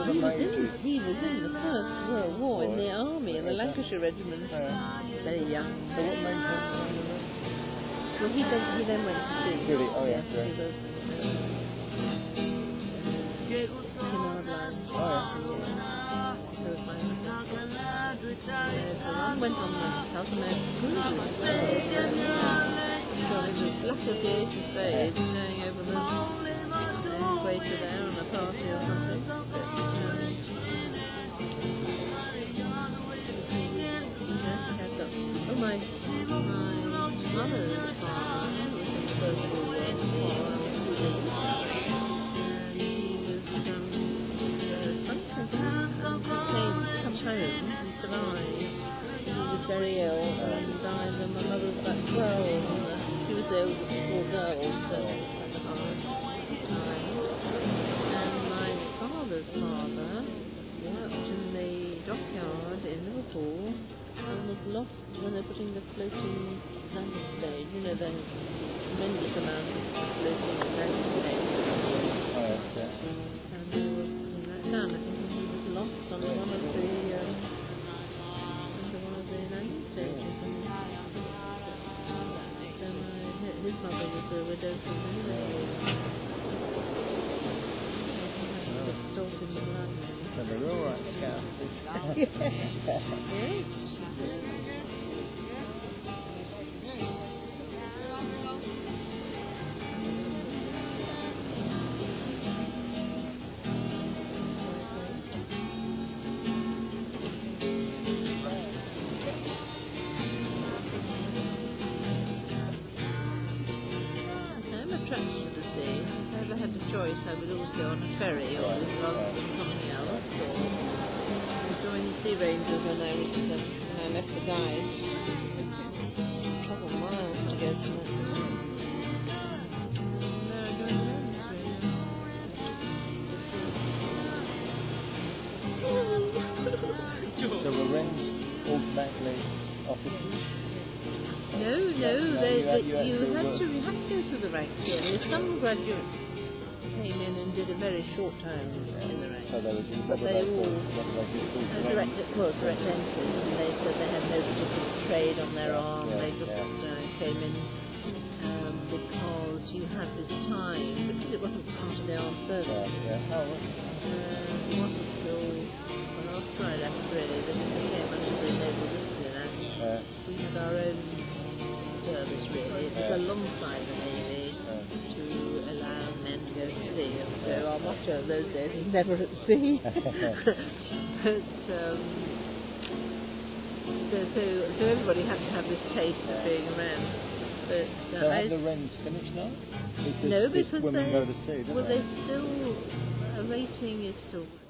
He was in the First World War in the army, in the Lancashire Regiment. Very young. So what made him Well, he then went to sea. Really? Oh, yeah. He was Himardland. Oh, yeah. So one went on the South American cruises. So it was Black Aviation Stage going over the equator there on a party or something. Oh, my mother's father was in the First World War, and he was come home and survived. He was very ill and died when my mother was about 12. She was the oldest of 4 girls, so it was quite a hard time. And my father's father worked in the dockyard in Liverpool and was lost when they're putting the floating landing stage, you know, the tremendous amount of floating landing stage. And they were putting that down. I think he was lost on one of the landing stages. And so his mother was a widow from many years. Salt in the blood. So they're all right, Yes. Choice, I would always go on a ferry or rather than something else, or join the Sea Rangers when I left the guys. Travel miles to go to that. No, I joined them. So were Wrens automatically officers? No, you had to go through the ranks here. There's some graduates came in and did a very short time in the ranks. So there was, but they all direct entry, and they said they had no particular trade on their arm. They just came in because you had this time, because it wasn't part of the armed service. It wasn't till after I left really that it became under the Naval Discipline Act. We had our own service really. It was alongside the Navy to allow men to go to sea. So our motto of those days was never at sea. But so everybody had to have this taste of being a man. But so have the Wrens finished now? No, because women go to sea, don't they still, a rating is still